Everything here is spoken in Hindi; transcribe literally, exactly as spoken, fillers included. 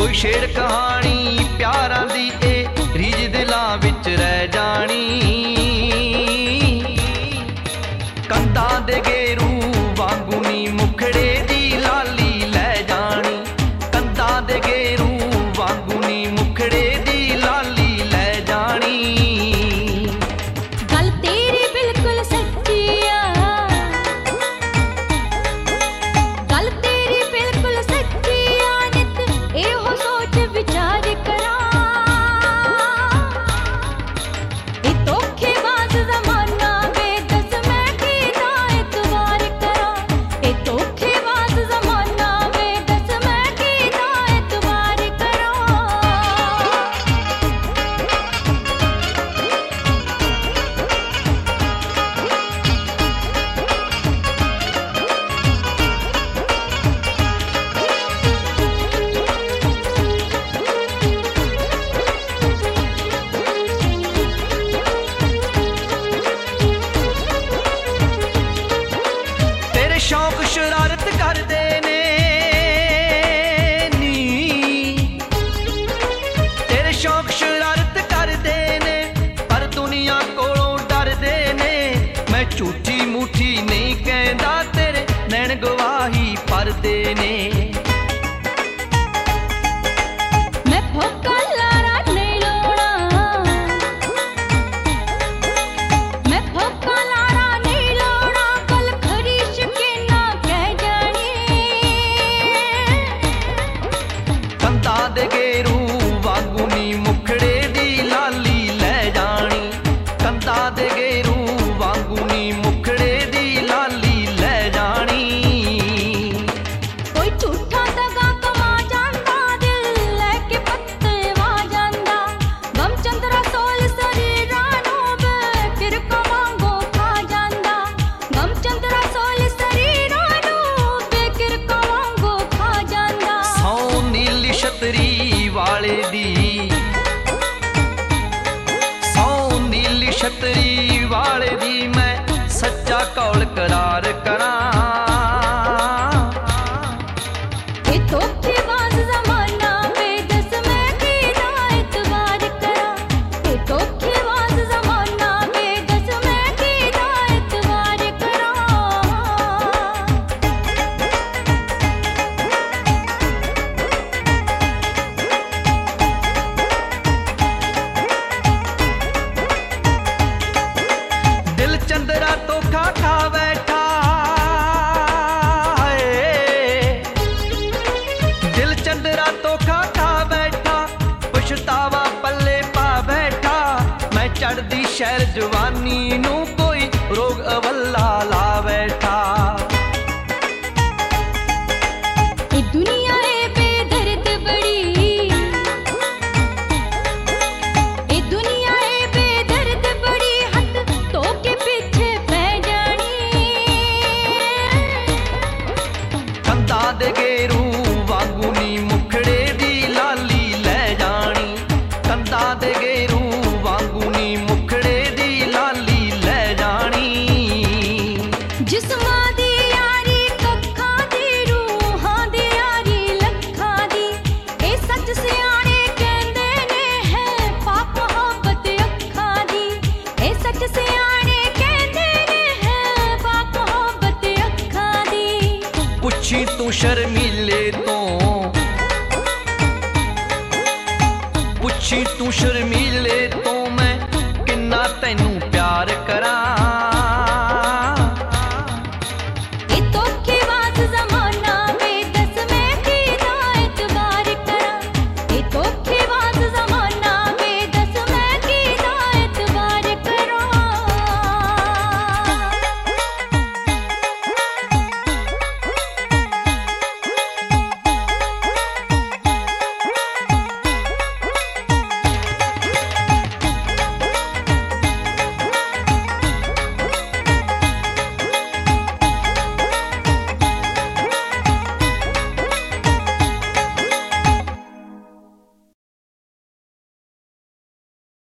कोई शेर कहानी प्यारा दी ए रीज दिलां विच रह जानी। कंधां दे गेरू वांगू नी मुखड़े दी लाली लै जानी। कंधां दे गेरू वांगू नी मुखड़े दी लाली लै जानी। गल तेरी बिल्कुल सच्ची आ, गल तेरी बिल्कुल सच्ची आ। नित एहो सोच विचार करा, ए धोखेबाज ज़माना वे दस मैं कीदा एतबार करा। ए धोखेबाज ज़माना वे दस मैं कीदा एतबार करा। तेरे शौक शरारत करदे ने नी, तेरे शौक शरारत करदे ने पर दुनिया कोलों डरदे ने। मैं झूठी मूठी नहीं कहंदा तेरे नैन गवाही भरदे ने। मैं भोका लारा नहीं लोड़ा, मैं भोका लारा नहीं लोड़ा। कल खरीश के ना कह जानी। कंधां दे गेरू वांगू नी मुखड़े दी लाली लै जानी। कंधां दे गेरू वांगू नी मुखड़े दी लाली लै जानी। कोई झूठा दगा कमा जांदा, दिल लेके पत्ते वा जांदा। गम चंद्रा सोल शरीरां नूं बेकिर कवांगो खा जांदा। गम चंद्रा सोल शरीरां नूं बेकिर कवांगो खा जांदा। सौ नीली छतरी वाले दी, सौ नीली छतरी वाले दी मैं सच्चा कौल करार करां। ए धोखेबाज ज़माना वे दस मैं कीदा एतबार करा। ए धोखेबाज ज़माना वे दस मैं कीदा एतबार करा। दिल चंदरा तो खा खा बैठा है, दिल चंदरा तो खा खा बैठा। पछतावा पल्ले पा बैठा। मैं चढ़दी शहर जवानी नू कोई रोग अवल्ला ला बैठा। ए दुनिया ए बेदर्द बड़ी, ए दुनिया ए बेदर्द बड़ी। हथ तो के पीछे पै जानी। कंधां दे गेरू वांगू नी मुखड़े दी लाली लै जानी। कंधां दे गेरू वांगू नी मुखड़े दी लाली लै जानी। जिस्मां दी यारी कक्खां दी, रूहां दी यारी लक्खां दी। ए सच सियाणे कहंदे ने है पाक मोहब्बत अखां दी। ए सच सियाणे कहंदे ने है पाक मोहब्बत अखां दी। पुछी तू शर्मीले तो, पुछी तू शर्मीले तो मैं किन्ना तैनू प्यार करां।